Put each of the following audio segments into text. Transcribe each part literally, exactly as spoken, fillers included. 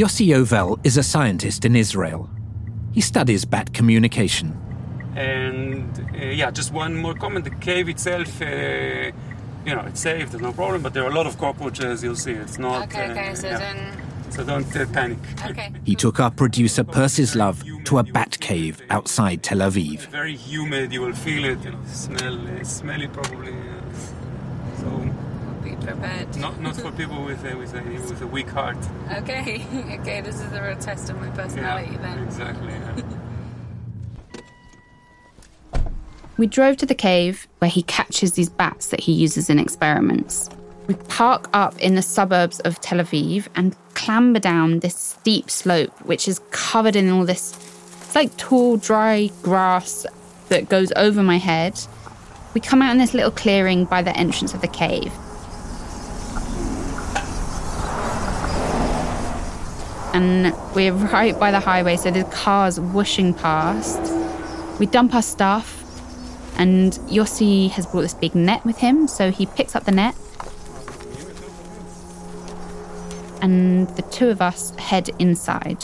Yossi Yovel is a scientist in Israel. He studies bat communication. And uh, yeah, just one more comment. The cave itself, uh, you know, it's safe, there's no problem, but there are a lot of cockroaches, you'll see. It's not... Okay, okay, uh, so yeah. then... So don't uh, panic. Okay. He took our producer Persis Love to a bat cave outside Tel Aviv. Very humid, you will feel it, you know, smell, uh, smelly probably. Uh, so... Be prepared. Not not for people with a, with a, with a weak heart. Okay, okay, this is a real test of my personality Yeah, then. exactly. Yeah. We drove to the cave where he catches these bats that he uses in experiments. We park up in the suburbs of Tel Aviv and clamber down this steep slope, which is covered in all this, it's like tall, dry grass that goes over my head. We come out in this little clearing by the entrance of the cave. And we're right by the highway, so there's cars whooshing past. We dump our stuff, and Yossi has brought this big net with him, so he picks up the net. And the two of us head inside.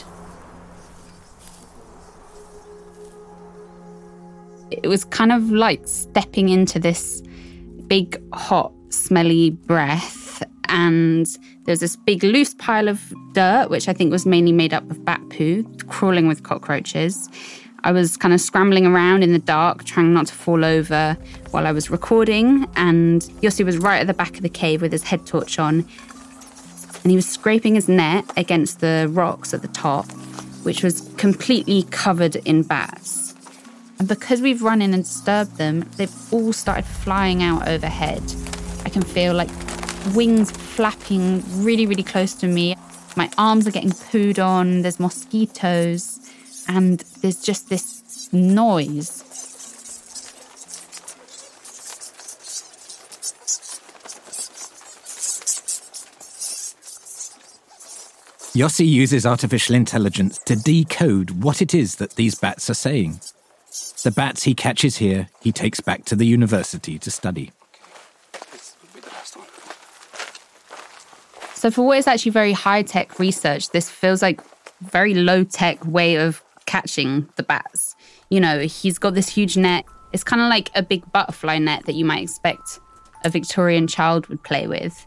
It was kind of like stepping into this big, hot, smelly breath. And there's this big loose pile of dirt, which I think was mainly made up of bat poo, crawling with cockroaches. I was kind of scrambling around in the dark, trying not to fall over while I was recording. And Yossi was right at the back of the cave with his head torch on. And he was scraping his net against the rocks at the top, which was completely covered in bats. And because we've run in and disturbed them, they've all started flying out overhead. I can feel like wings flapping really, really close to me. My arms are getting pooed on. There's mosquitoes. And there's just this noise. Yossi uses artificial intelligence to decode what it is that these bats are saying. The bats he catches here, he takes back to the university to study. So for what is actually very high-tech research, this feels like a very low-tech way of catching the bats. You know, he's got this huge net. It's kind of like a big butterfly net that you might expect a Victorian child would play with.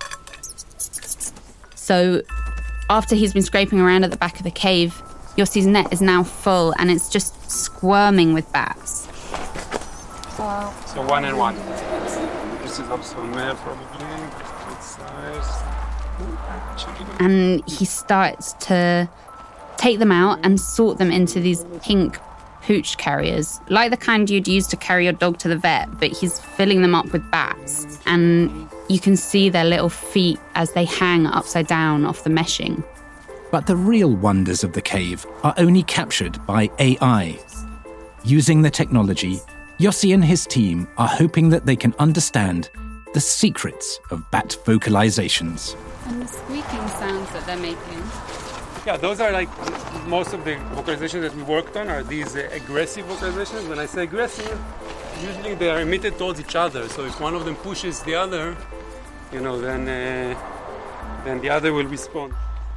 So after he's been scraping around at the back of the cave, Yossi's net is now full and it's just squirming with bats. Wow. So one and one. This is also a male probably. Good size. And he starts to take them out and sort them into these pink pooch carriers, like the kind you'd use to carry your dog to the vet, but he's filling them up with bats. And you can see their little feet as they hang upside down off the meshing. But the real wonders of the cave are only captured by A I. Using the technology, Yossi and his team are hoping that they can understand the secrets of bat vocalizations. And the squeaking sounds that they're making. Yeah, those are like most of the vocalizations that we worked on are these uh, aggressive vocalizations. When I say aggressive, usually they are emitted towards each other. So if one of them pushes the other, you know, then uh, then the other will respond.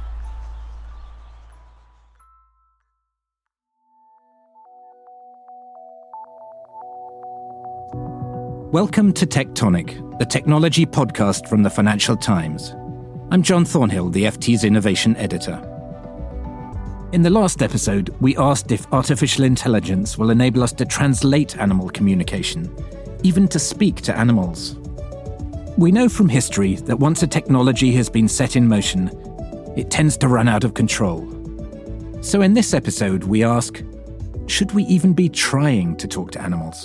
Welcome to Tectonic, the technology podcast from the Financial Times. I'm John Thornhill, the F T's innovation editor. In the last episode, we asked if artificial intelligence will enable us to translate animal communication, even to speak to animals. We know from history that once a technology has been set in motion, it tends to run out of control. So in this episode, we ask, should we even be trying to talk to animals?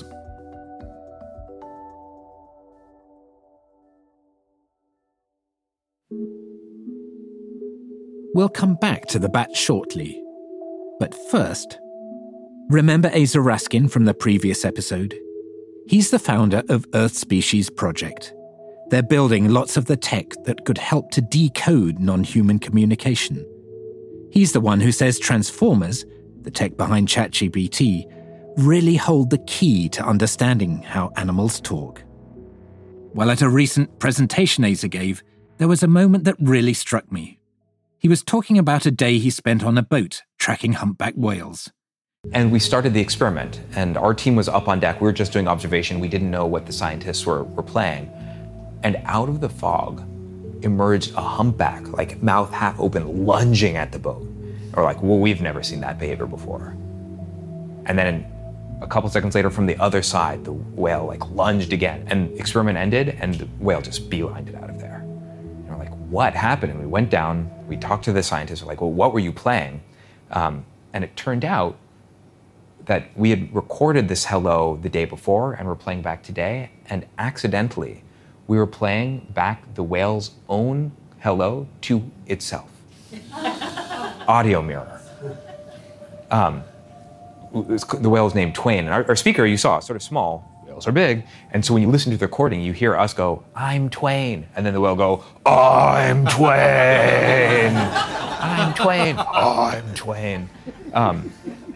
We'll come back to the bat shortly. But first, remember Asa Raskin from the previous episode? He's the founder of Earth Species Project. They're building lots of the tech that could help to decode non-human communication. He's the one who says transformers, the tech behind ChatGPT, really hold the key to understanding how animals talk. Well, at a recent presentation Asa gave, there was a moment that really struck me. He was talking about a day he spent on a boat tracking humpback whales. And we started the experiment, and our team was up on deck. We were just doing observation. We didn't know what the scientists were, were playing. And out of the fog emerged a humpback, like mouth half open, lunging at the boat. Or like, well, we've never seen that behavior before. And then a couple seconds later, from the other side, the whale like lunged again, and the experiment ended, and the whale just beelined it out of there. And we're like, what happened? And we went down, we talked to the scientists, we're like, well, what were you playing? Um, and it turned out that we had recorded this hello the day before and were playing back today, and accidentally, we were playing back the whale's own hello to itself. Audio mirror. Um, the whale is named Twain, and our, our speaker, you saw, sort of small, whales are big, and so when you listen to the recording, you hear us go, I'm Twain, and then the whale go, I'm Twain, I'm Twain, I'm Twain. Um,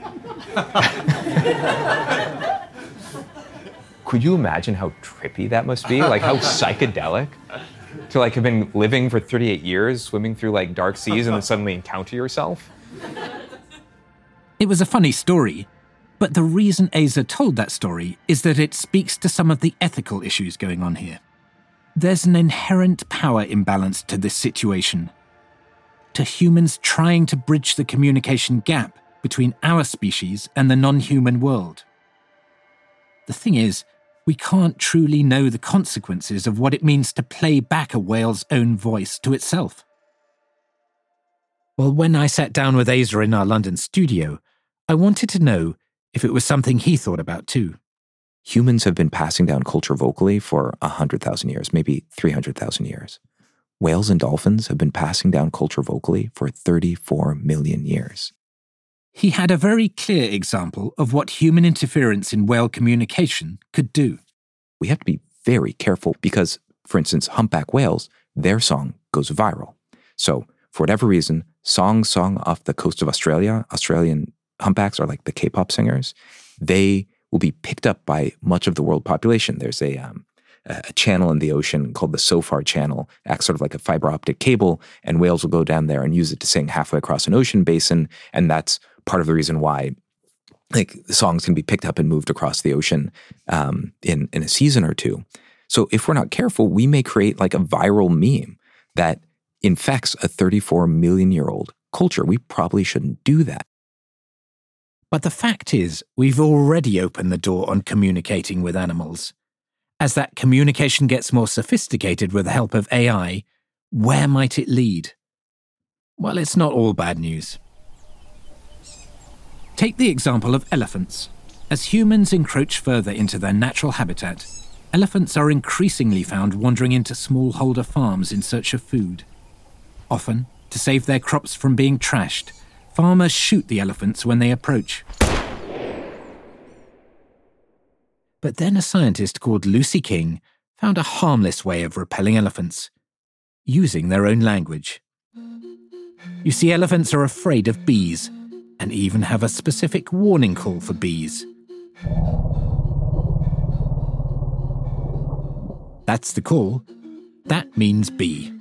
Could you imagine how trippy that must be? Like how psychedelic to like have been living for thirty-eight years, swimming through like dark seas and then suddenly encounter yourself? It was a funny story, but the reason Asa told that story is that it speaks to some of the ethical issues going on here. There's an inherent power imbalance to this situation, to humans trying to bridge the communication gap between our species and the non-human world. The thing is, we can't truly know the consequences of what it means to play back a whale's own voice to itself. Well, when I sat down with Asa in our London studio, I wanted to know if it was something he thought about too. Humans have been passing down culture vocally for one hundred thousand years, maybe three hundred thousand years. Whales and dolphins have been passing down culture vocally for thirty-four million years. He had a very clear example of what human interference in whale communication could do. We have to be very careful because, for instance, humpback whales, their song goes viral. So, for whatever reason, songs sung off the coast of Australia, Australian humpbacks are like the K-pop singers, they will be picked up by much of the world population. There's a, um, a channel in the ocean called the SOFAR channel, acts sort of like a fiber optic cable, and whales will go down there and use it to sing halfway across an ocean basin, and that's part of the reason why like the songs can be picked up and moved across the ocean um, in, in a season or two. So if we're not careful, we may create like a viral meme that infects a thirty-four million year old culture. We probably shouldn't do that. But the fact is, we've already opened the door on communicating with animals. As that communication gets more sophisticated with the help of A I, where might it lead? Well, it's not all bad news. Take the example of elephants. As humans encroach further into their natural habitat, elephants are increasingly found wandering into smallholder farms in search of food. Often, to save their crops from being trashed, farmers shoot the elephants when they approach. But then a scientist called Lucy King found a harmless way of repelling elephants, using their own language. You see, elephants are afraid of bees, and even have a specific warning call for bees. That's the call. That means bee.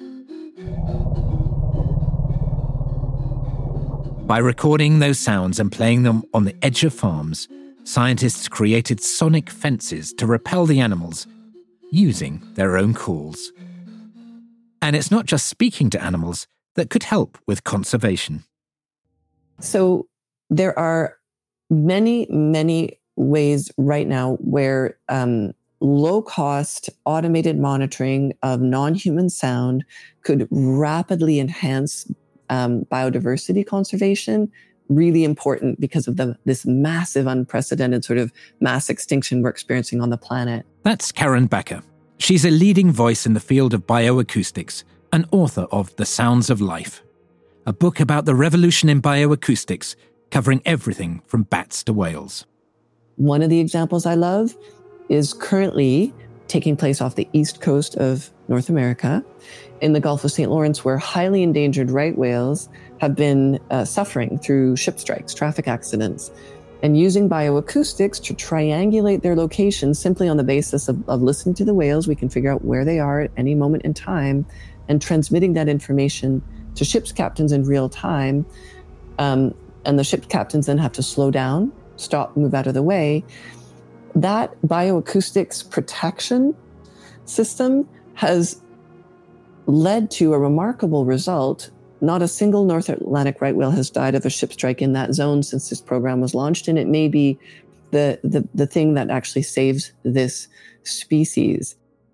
By recording those sounds and playing them on the edge of farms, scientists created sonic fences to repel the animals, using their own calls. And it's not just speaking to animals that could help with conservation. So there are many, many ways right now where um, low-cost automated monitoring of non-human sound could rapidly enhance um, biodiversity conservation. Really important because of the this massive, unprecedented sort of mass extinction we're experiencing on the planet. That's Karen Backer. She's a leading voice in the field of bioacoustics, an author of The Sounds of Life, a book about the revolution in bioacoustics, covering everything from bats to whales. One of the examples I love is currently taking place off the east coast of North America in the Gulf of Saint Lawrence, where highly endangered right whales have been uh, suffering through ship strikes, traffic accidents, and using bioacoustics to triangulate their location simply on the basis of, of listening to the whales. We can figure out where they are at any moment in time and transmitting that information to ship's captains in real time. Um, and the ship's captains then have to slow down, stop, move out of the way. That bioacoustics protection system has led to a remarkable result. Not a single North Atlantic right whale has died of a ship strike in that zone since this program was launched, and it may be the, the, the thing that actually saves this species.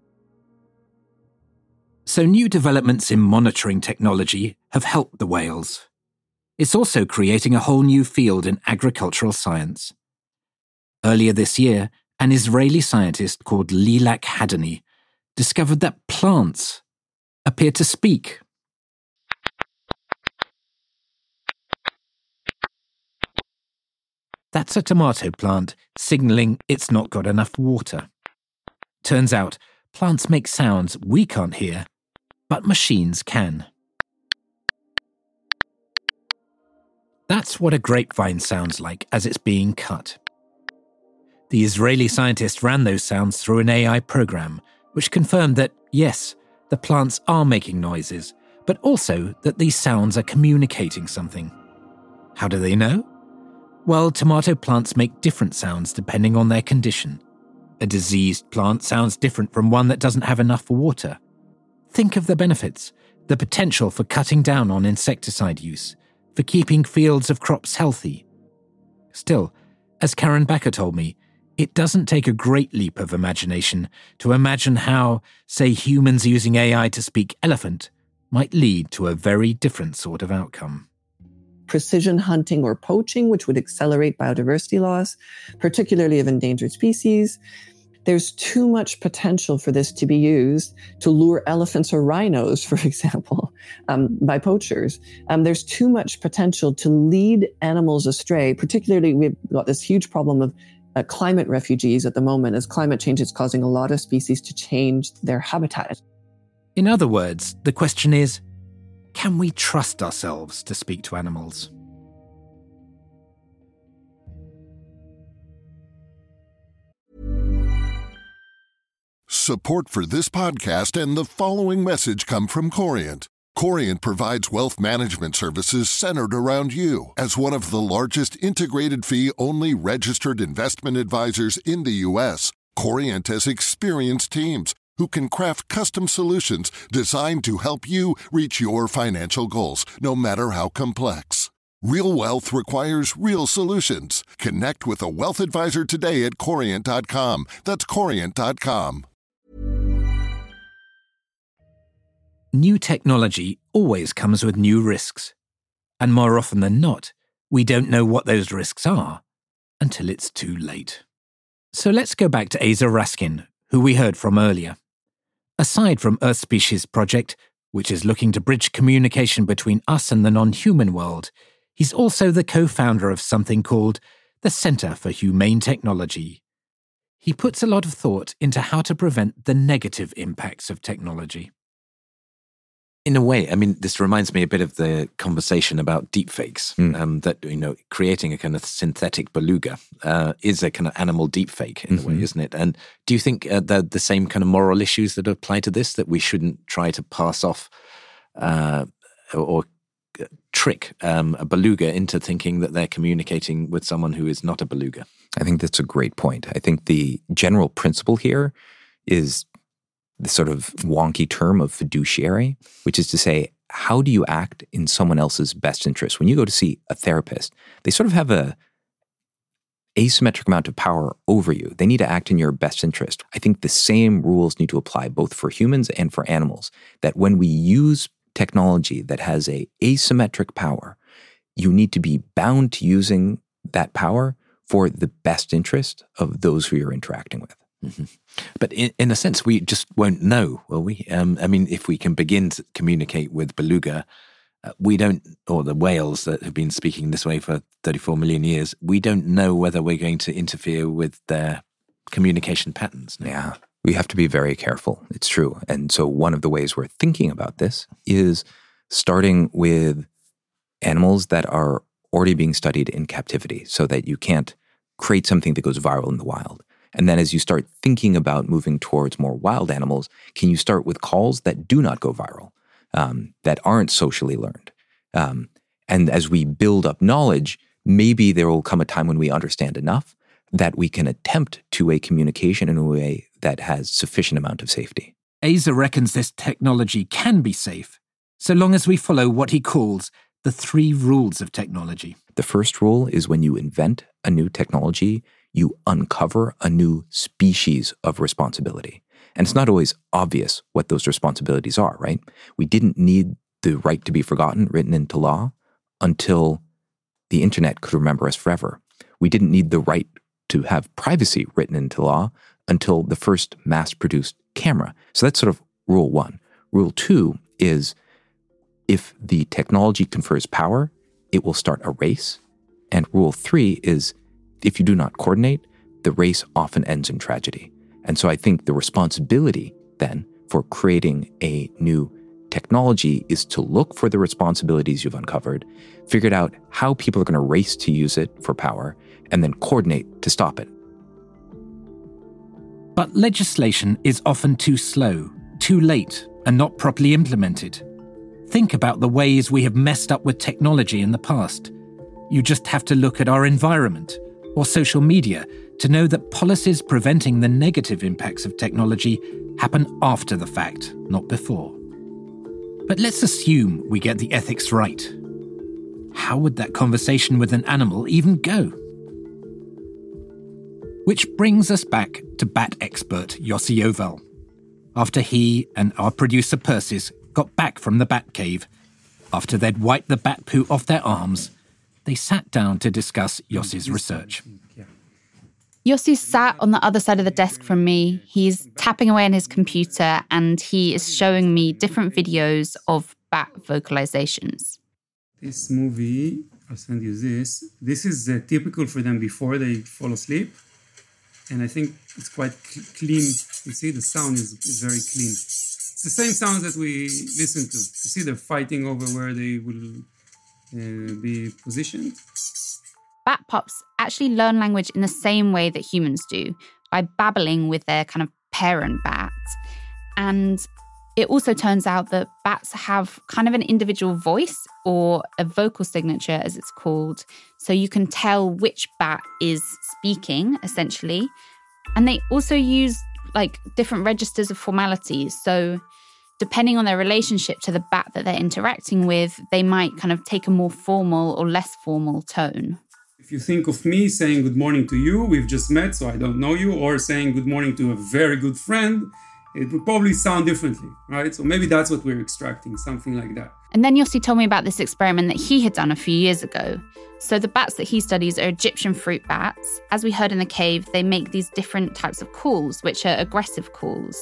So new developments in monitoring technology have helped the whales. It's also creating a whole new field in agricultural science. Earlier this year, an Israeli scientist called Lilach Hadani discovered that plants appear to speak. That's a tomato plant signaling it's not got enough water. Turns out, plants make sounds we can't hear, but machines can. That's what a grapevine sounds like as it's being cut. The Israeli scientist ran those sounds through an A I program, which confirmed that, yes, the plants are making noises, but also that these sounds are communicating something. How do they know? Well, tomato plants make different sounds depending on their condition. A diseased plant sounds different from one that doesn't have enough water. Think of the benefits, the potential for cutting down on insecticide use, for keeping fields of crops healthy. Still, as Karen Becker told me, it doesn't take a great leap of imagination to imagine how, say, humans using A I to speak elephant might lead to a very different sort of outcome. Precision hunting or poaching, which would accelerate biodiversity loss, particularly of endangered species. There's too much potential for this to be used to lure elephants or rhinos, for example, um, by poachers. Um, there's too much potential to lead animals astray, particularly we've got this huge problem of uh, climate refugees at the moment, as climate change is causing a lot of species to change their habitat. In other words, the question is, can we trust ourselves to speak to animals? Support for this podcast and the following message come from Corient. Corient provides wealth management services centered around you. As one of the largest integrated fee-only registered investment advisors in the U S, Corient has experienced teams who can craft custom solutions designed to help you reach your financial goals, no matter how complex. Real wealth requires real solutions. Connect with a wealth advisor today at corient dot com. That's corient dot com. New technology always comes with new risks. And more often than not, we don't know what those risks are until it's too late. So let's go back to Asa Raskin, who we heard from earlier. Aside from Earth Species Project, which is looking to bridge communication between us and the non-human world, he's also the co-founder of something called the Center for Humane Technology. He puts a lot of thought into how to prevent the negative impacts of technology. In a way, I mean, this reminds me a bit of the conversation about deepfakes, mm. um, that, you know, creating a kind of synthetic beluga uh, is a kind of animal deepfake in mm-hmm. a way, isn't it? And do you think uh, the, the same kind of moral issues that apply to this, that we shouldn't try to pass off uh, or uh, trick um, a beluga into thinking that they're communicating with someone who is not a beluga? I think that's a great point. I think the general principle here is the sort of wonky term of fiduciary, which is to say, how do you act in someone else's best interest? When you go to see a therapist, they sort of have a asymmetric amount of power over you. They need to act in your best interest. I think the same rules need to apply both for humans and for animals, that when we use technology that has a asymmetric power, you need to be bound to using that power for the best interest of those who you're interacting with. Mm-hmm. But in, in a sense, we just won't know, will we? Um, I mean, if we can begin to communicate with beluga, uh, we don't, or the whales that have been speaking this way for thirty-four million years, we don't know whether we're going to interfere with their communication patterns. No? Yeah, we have to be very careful. It's true. And so one of the ways we're thinking about this is starting with animals that are already being studied in captivity, so that you can't create something that goes viral in the wild. And then as you start thinking about moving towards more wild animals, can you start with calls that do not go viral? um, that aren't socially learned. Um, and as we build up knowledge, maybe there will come a time when we understand enough that we can attempt two-way communication in a way that has sufficient amount of safety. Asa reckons this technology can be safe, so long as we follow what he calls the three rules of technology. The first rule is when you invent a new technology, you uncover a new species of responsibility. And it's not always obvious what those responsibilities are, right? We didn't need the right to be forgotten written into law until the internet could remember us forever. We didn't need the right to have privacy written into law until the first mass-produced camera. So that's sort of rule one. Rule two is if the technology confers power, it will start a race. And rule three is if you do not coordinate, the race often ends in tragedy. And so I think the responsibility then for creating a new technology is to look for the responsibilities you've uncovered, figure out how people are going to race to use it for power, and then coordinate to stop it. But legislation is often too slow, too late, and not properly implemented. Think about the ways we have messed up with technology in the past. You just have to look at our environment or social media to know that policies preventing the negative impacts of technology happen after the fact, not before. But let's assume we get the ethics right. How would that conversation with an animal even go? Which brings us back to bat expert Yossi Yovel. After he and our producer Persis got back from the bat cave, after they'd wiped the bat poo off their arms, they sat down to discuss Yossi's research. Yossi sat on the other side of the desk from me. He's tapping away on his computer and he is showing me different videos of bat vocalizations. This movie, I'll send you this. This is uh, typical for them before they fall asleep. And I think it's quite cl- clean. You see, the sound is, is very clean. It's the same sound that we listen to. You see, they're fighting over where they will uh, be positioned. Bat pups actually learn language in the same way that humans do, by babbling with their kind of parent bat. And it also turns out that bats have kind of an individual voice, or a vocal signature as it's called. So you can tell which bat is speaking, essentially. And they also use like different registers of formalities. So depending on their relationship to the bat that they're interacting with, they might kind of take a more formal or less formal tone. If you think of me saying good morning to you, we've just met, so I don't know you, or saying good morning to a very good friend, it would probably sound differently, right? So maybe that's what we're extracting, something like that. And then Yossi told me about this experiment that he had done a few years ago. So the bats that he studies are Egyptian fruit bats. As we heard in the cave, they make these different types of calls, which are aggressive calls.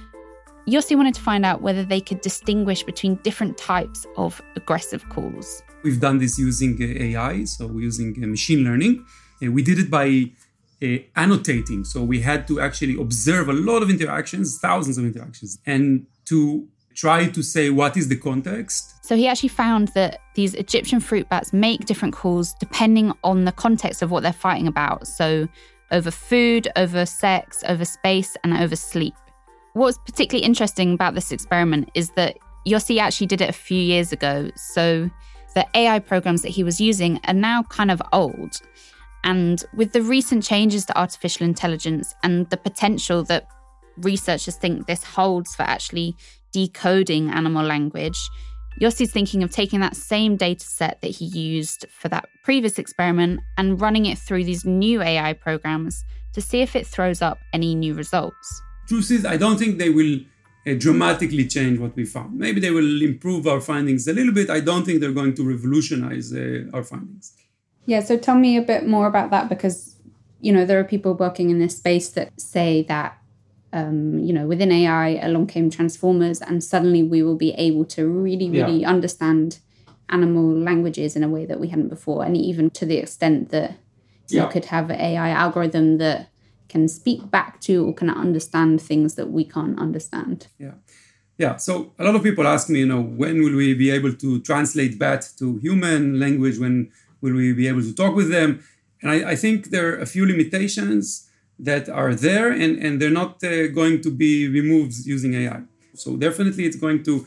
Yossi wanted to find out whether they could distinguish between different types of aggressive calls. We've done this using uh, A I, so we're using uh, machine learning. Uh, we did it by uh, annotating. So we had to actually observe a lot of interactions, thousands of interactions, and to try to say what is the context. So he actually found that these Egyptian fruit bats make different calls depending on the context of what they're fighting about. So over food, over sex, over space, and over sleep. What's particularly interesting about this experiment is that Yossi actually did it a few years ago. So the A I programs that he was using are now kind of old. And with the recent changes to artificial intelligence and the potential that researchers think this holds for actually decoding animal language, Yossi's thinking of taking that same data set that he used for that previous experiment and running it through these new A I programs to see if it throws up any new results. Truth is, I don't think they will uh, dramatically change what we found. Maybe they will improve our findings a little bit. I don't think they're going to revolutionize uh, our findings. Yeah, so tell me a bit more about that, because, you know, there are people working in this space that say that, um, you know, within A I, along came transformers, and suddenly we will be able to really, really yeah. understand animal languages in a way that we hadn't before. And even to the extent that yeah. you could have an A I algorithm that can speak back to or can understand things that we can't understand. Yeah. Yeah. So a lot of people ask me, you know, when will we be able to translate bat to human language? When will we be able to talk with them? And I, I think there are a few limitations that are there, and, and they're not uh, going to be removed using A I. So definitely it's going to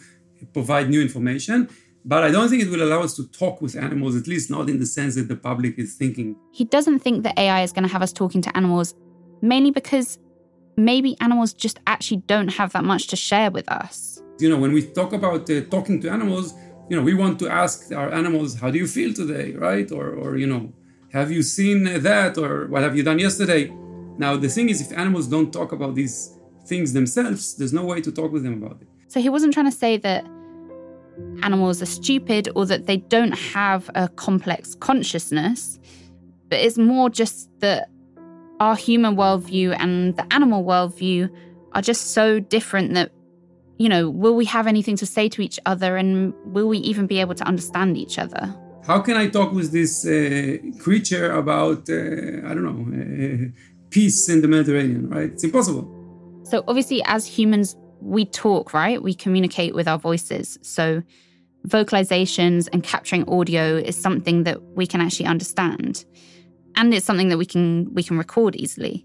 provide new information. But I don't think it will allow us to talk with animals, at least not in the sense that the public is thinking. He doesn't think that A I is going to have us talking to animals, mainly because maybe animals just actually don't have that much to share with us. You know, when we talk about uh, talking to animals, you know, we want to ask our animals, how do you feel today, right? Or, or you know, have you seen that? Or what have you done yesterday? Now, the thing is, if animals don't talk about these things themselves, there's no way to talk with them about it. So he wasn't trying to say that animals are stupid or that they don't have a complex consciousness, but it's more just that our human worldview and the animal worldview are just so different that, you know, will we have anything to say to each other, and will we even be able to understand each other? How can I talk with this uh, creature about, uh, I don't know, uh, peace in the Mediterranean, right? It's impossible. So obviously, as humans, we talk, right? We communicate with our voices. So vocalizations and capturing audio is something that we can actually understand. And it's something that we can we can record easily.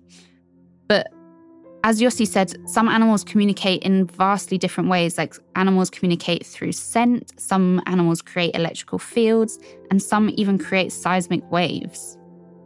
But as Yossi said, some animals communicate in vastly different ways. Like animals communicate through scent, some animals create electrical fields, and some even create seismic waves.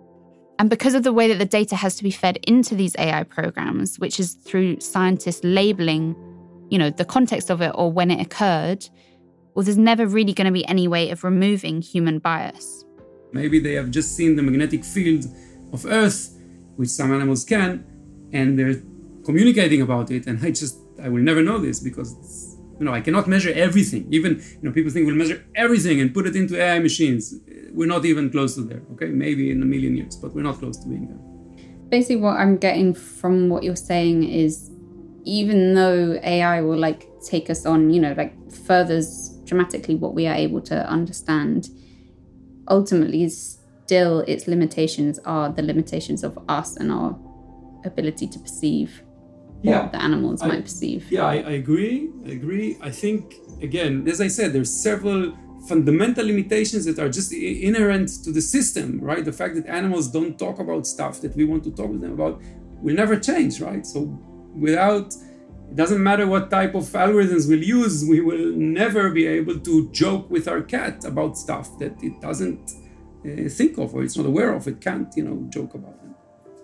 And because of the way that the data has to be fed into these A I programs, which is through scientists labeling, you know, the context of it or when it occurred, well, there's never really going to be any way of removing human bias. Maybe they have just seen the magnetic field of Earth, which some animals can, and they're communicating about it. And I just, I will never know this because, you know, I cannot measure everything. Even, you know, people think we'll measure everything and put it into A I machines. We're not even close to there, okay? Maybe in a million years, but we're not close to being there. Basically, what I'm getting from what you're saying is, even though A I will like take us on, you know, like furthers dramatically what we are able to understand, ultimately still its limitations are the limitations of us and our ability to perceive yeah, what the animals I, might perceive. Yeah, I, I agree. I agree. I think, again, as I said, there's several fundamental limitations that are just inherent to the system, right? The fact that animals don't talk about stuff that we want to talk with them about will never change, right? So without, it doesn't matter what type of algorithms we'll use, we will never be able to joke with our cat about stuff that it doesn't uh, think of or it's not aware of. It can't, you know, joke about it.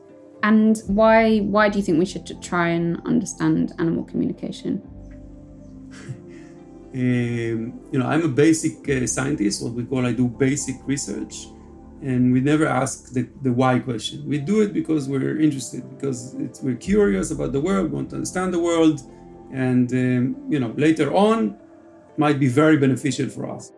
And why why do you think we should try and understand animal communication? Um, you know, I'm a basic uh, scientist, what we call, I do basic research, and we never ask the, the why question. We do it because we're interested, because it's, we're curious about the world, want to understand the world, and, um, you know, later on, it might be very beneficial for us.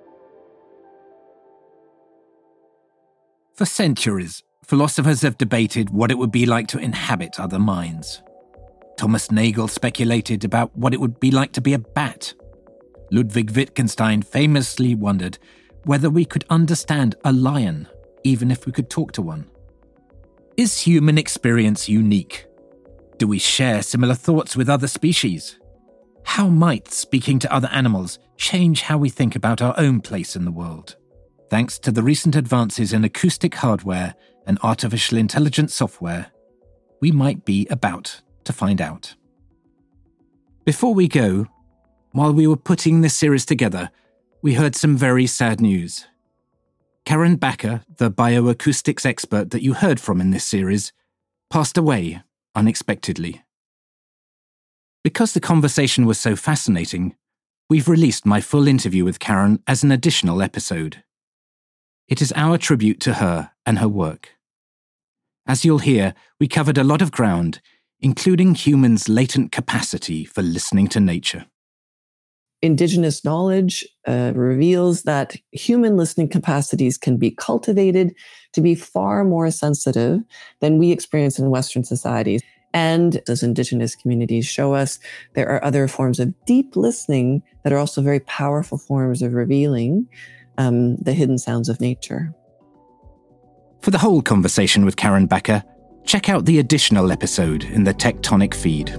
For centuries, philosophers have debated what it would be like to inhabit other minds. Thomas Nagel speculated about what it would be like to be a bat. Ludwig Wittgenstein famously wondered whether we could understand a lion, even if we could talk to one. Is human experience unique? Do we share similar thoughts with other species? How might speaking to other animals change how we think about our own place in the world? Thanks to the recent advances in acoustic hardware and artificial intelligence software, we might be about to find out. Before we go, while we were putting this series together, we heard some very sad news. Karen Backer, the bioacoustics expert that you heard from in this series, passed away unexpectedly. Because the conversation was so fascinating, we've released my full interview with Karen as an additional episode. It is our tribute to her and her work. As you'll hear, we covered a lot of ground, including humans' latent capacity for listening to nature. Indigenous knowledge uh, reveals that human listening capacities can be cultivated to be far more sensitive than we experience in Western societies. And as Indigenous communities show us, there are other forms of deep listening that are also very powerful forms of revealing um, the hidden sounds of nature. For the whole conversation with Karen Backer, check out the additional episode in the Tectonic feed.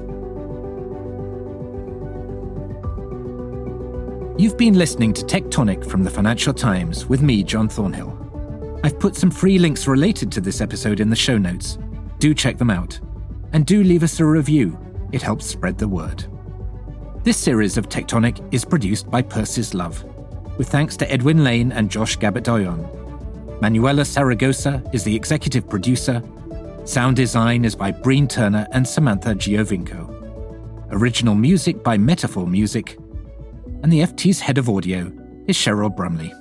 You've been listening to Tectonic from the Financial Times with me, John Thornhill. I've put some free links related to this episode in the show notes. Do check them out. And do leave us a review. It helps spread the word. This series of Tectonic is produced by Persis Love, with thanks to Edwin Lane and Josh Gabet-Doyon. Manuela Saragosa is the executive producer. Sound design is by Breen Turner and Samantha Giovinco. Original music by Metaphor Music. And the F T's head of audio is Cheryl Brumley.